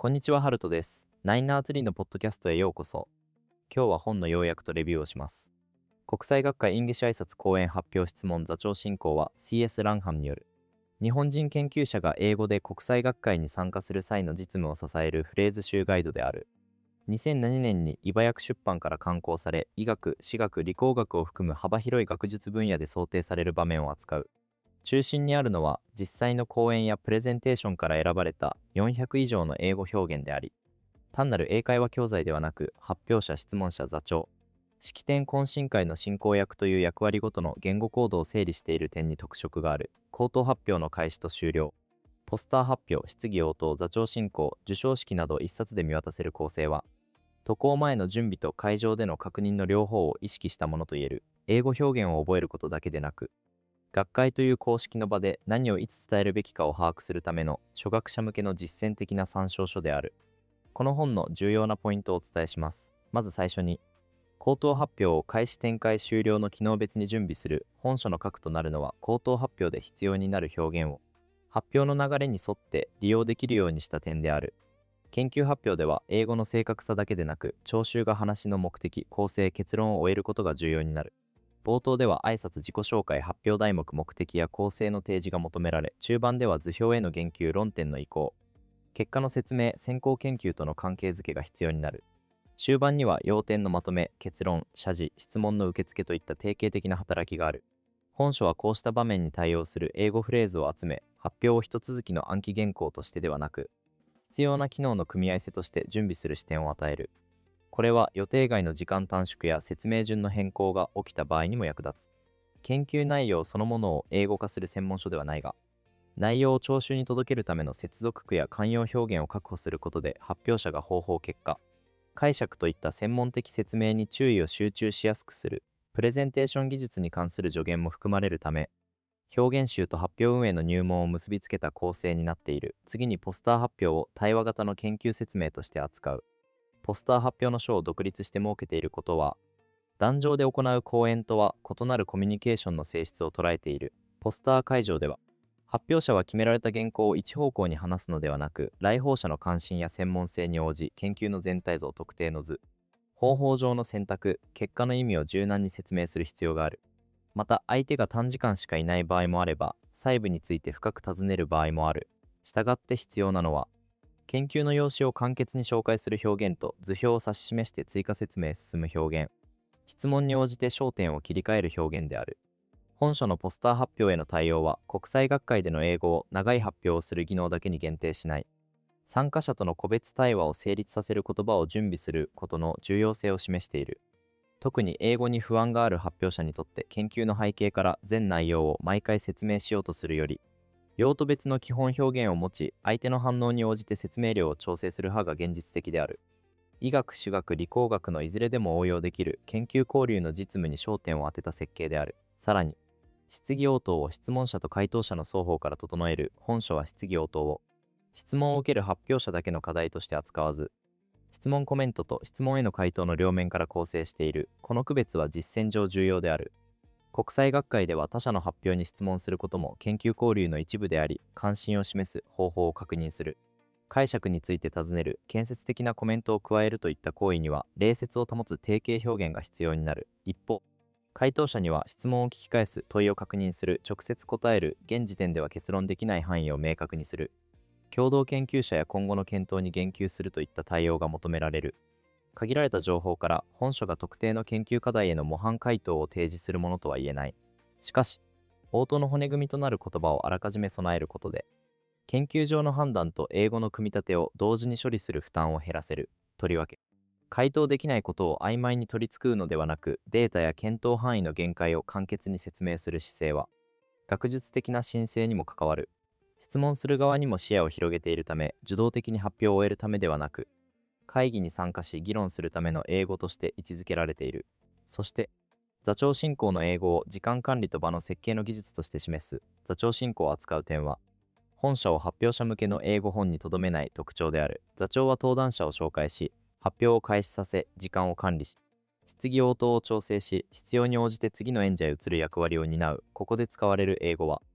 こんにちは、ハルトです。ナインナーツリーのポッドキャストへようこそ。今日は本の要約とレビューをします。国際学会イングリッシュ挨拶講演発表質問座長進行は CS ランハムによる。日本人研究者が英語で国際学会に参加する際の実務を支えるフレーズ集ガイドである。2007年にイバヤク出版から刊行され、医学、歯学、理工学を含む幅広い学術分野で想定される場面を扱う。中心にあるのは実際の講演やプレゼンテーションから選ばれた400以上の英語表現であり、単なる英会話教材ではなく、発表者、質問者、座長、式典懇親会の進行役という役割ごとの言語コードを整理している点に特色がある。口頭発表の開始と終了、ポスター発表、質疑応答、座長進行、授賞式など一冊で見渡せる構成は、渡航前の準備と会場での確認の両方を意識したものといえる。英語表現を覚えることだけでなく、学会という公式の場で何をいつ伝えるべきかを把握するための初学者向けの実践的な参照書である。この本の重要なポイントをお伝えします。まず最初に、口頭発表を開始展開終了の機能別に準備する。本書の核となるのは口頭発表で必要になる表現を発表の流れに沿って利用できるようにした点である。研究発表では英語の正確さだけでなく、聴衆が話の目的、構成、結論を終えることが重要になる。冒頭では挨拶、自己紹介、発表題目、目的や構成の提示が求められ、中盤では図表への言及、論点の移行、結果の説明、先行研究との関係づけが必要になる。終盤には要点のまとめ、結論、謝辞、質問の受付といった定型的な働きがある。本書はこうした場面に対応する英語フレーズを集め、発表を一続きの暗記原稿としてではなく、必要な機能の組み合わせとして準備する視点を与える。これは予定外の時間短縮や説明順の変更が起きた場合にも役立つ。研究内容そのものを英語化する専門書ではないが、内容を聴衆に届けるための接続句や慣用表現を確保することで、発表者が方法、結果、解釈といった専門的説明に注意を集中しやすくする。プレゼンテーション技術に関する助言も含まれるため、表現集と発表運営の入門を結びつけた構成になっている。次にポスター発表を対話型の研究説明として扱う。ポスター発表の書を独立して設けていることは、壇上で行う講演とは異なるコミュニケーションの性質を捉えている。ポスター会場では、発表者は決められた原稿を一方向に話すのではなく、来訪者の関心や専門性に応じ、研究の全体像、特定の図、方法上の選択、結果の意味を柔軟に説明する必要がある。また、相手が短時間しかいない場合もあれば、細部について深く尋ねる場合もある。したがって必要なのは、研究の用紙を簡潔に紹介する表現と図表を指し示して追加説明へ進む表現、質問に応じて焦点を切り替える表現である。本書のポスター発表への対応は、国際学会での英語を長い発表をする技能だけに限定しない。参加者との個別対話を成立させる言葉を準備することの重要性を示している。特に英語に不安がある発表者にとって、研究の背景から全内容を毎回説明しようとするより、用途別の基本表現を持ち、相手の反応に応じて説明量を調整する派が現実的である。医学、歯学、理工学のいずれでも応用できる研究交流の実務に焦点を当てた設計である。さらに、質疑応答を質問者と回答者の双方から整える。本書は質疑応答を質問を受ける発表者だけの課題として扱わず、質問コメントと質問への回答の両面から構成している。この区別は実践上重要である。国際学会では他者の発表に質問することも研究交流の一部であり、関心を示す。方法を確認する。解釈について尋ねる。建設的なコメントを加えるといった行為には、礼節を保つ定型表現が必要になる。一方、回答者には質問を聞き返す、問いを確認する、直接答える、現時点では結論できない範囲を明確にする、共同研究者や今後の検討に言及するといった対応が求められる。限られた情報から本書が特定の研究課題への模範回答を提示するものとは言えない。しかし、応答の骨組みとなる言葉をあらかじめ備えることで、研究上の判断と英語の組み立てを同時に処理する負担を減らせる。とりわけ、回答できないことを曖昧に取り繕うのではなく、データや検討範囲の限界を簡潔に説明する姿勢は、学術的な申請にも関わる。質問する側にも視野を広げているため、受動的に発表を終えるためではなく、会議に参加し議論するための英語として位置づけられている。そして、座長進行の英語を時間管理と場の設計の技術として示す。座長進行を扱う点は、本書を発表者向けの英語本にとどめない特徴である。座長は登壇者を紹介し、発表を開始させ、時間を管理し、質疑応答を調整し、必要に応じて次の演者へ移る役割を担う。ここで使われる英語は、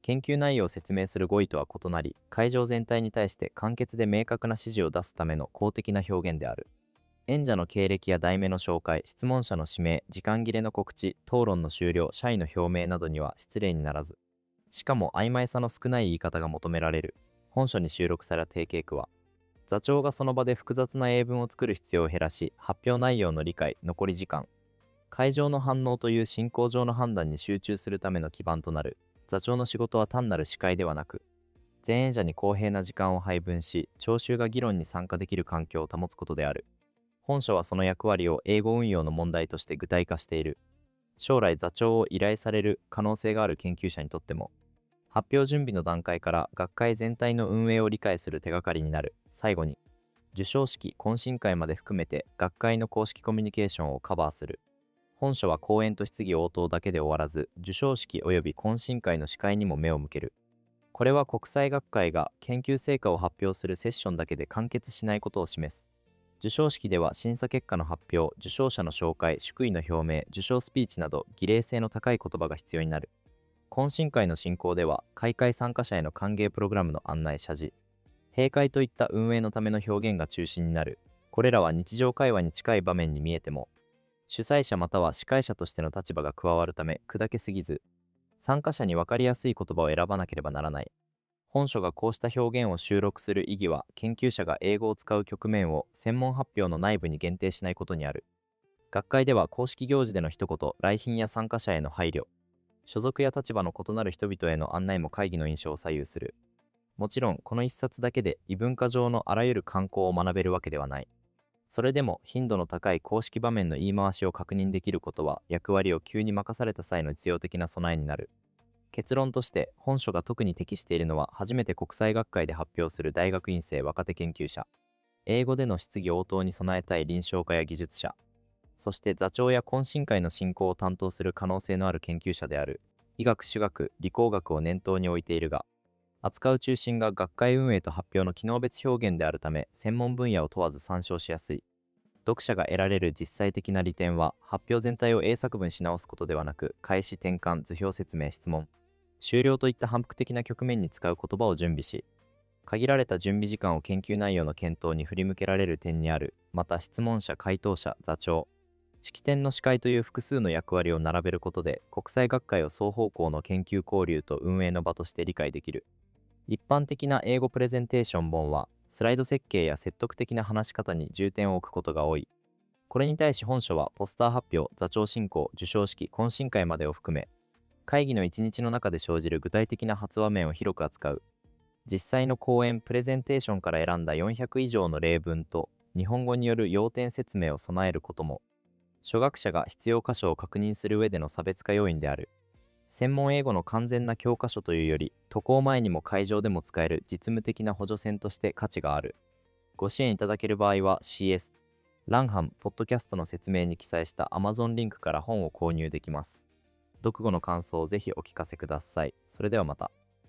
研究内容を説明する語彙とは異なり、会場全体に対して簡潔で明確な指示を出すための公的な表現である。演者の経歴や題名の紹介、質問者の指名、時間切れの告知、討論の終了、謝意の表明などには失礼にならず、しかも曖昧さの少ない言い方が求められる。本書に収録された定型句は、座長がその場で複雑な英文を作る必要を減らし、発表内容の理解、残り時間、会場の反応という進行上の判断に集中するための基盤となる。座長の仕事は単なる司会ではなく、全演者に公平な時間を配分し、聴衆が議論に参加できる環境を保つことである。本書はその役割を英語運用の問題として具体化している。将来座長を依頼される可能性がある研究者にとっても、発表準備の段階から学会全体の運営を理解する手がかりになる。最後に、授賞式、懇親会まで含めて学会の公式コミュニケーションをカバーする。本書は講演と質疑応答だけで終わらず、授賞式及び懇親会の司会にも目を向ける。これは国際学会が研究成果を発表するセッションだけで完結しないことを示す。授賞式では審査結果の発表、受賞者の紹介、祝意の表明、受賞スピーチなど儀礼性の高い言葉が必要になる。懇親会の進行では、開会参加者への歓迎プログラムの案内謝辞、閉会といった運営のための表現が中心になる。これらは日常会話に近い場面に見えても、主催者または司会者としての立場が加わるため砕けすぎず、参加者に分かりやすい言葉を選ばなければならない。本書がこうした表現を収録する意義は、研究者が英語を使う局面を専門発表の内部に限定しないことにある。学会では公式行事での一言、来賓や参加者への配慮、所属や立場の異なる人々への案内も会議の印象を左右する。もちろん、この一冊だけで異文化上のあらゆる慣行を学べるわけではない。それでも、頻度の高い公式場面の言い回しを確認できることは、役割を急に任された際の実用的な備えになる。結論として、本書が特に適しているのは、初めて国際学会で発表する大学院生若手研究者、英語での質疑応答に備えたい臨床家や技術者、そして座長や懇親会の進行を担当する可能性のある研究者である。医学、手学、理工学を念頭に置いているが、扱う中心が学会運営と発表の機能別表現であるため、専門分野を問わず参照しやすい。読者が得られる実際的な利点は、発表全体を英作文し直すことではなく、開始、転換、図表説明、質問、終了といった反復的な局面に使う言葉を準備し、限られた準備時間を研究内容の検討に振り向けられる点にある。また、質問者、回答者、座長、式典の司会という複数の役割を並べることで、国際学会を双方向の研究交流と運営の場として理解できる。一般的な英語プレゼンテーション本は、スライド設計や説得的な話し方に重点を置くことが多い。これに対し本書は、ポスター発表、座長進行、授賞式、懇親会までを含め、会議の一日の中で生じる具体的な発話面を広く扱う。実際の講演、プレゼンテーションから選んだ400以上の例文と、日本語による要点説明を備えることも、初学者が必要箇所を確認する上での差別化要因である。専門英語の完全な教科書というより、渡航前にも会場でも使える実務的な補助線として価値がある。ご支援いただける場合は CS、ランハム、ポッドキャストの説明に記載した Amazon リンクから本を購入できます。読後の感想をぜひお聞かせください。それではまた。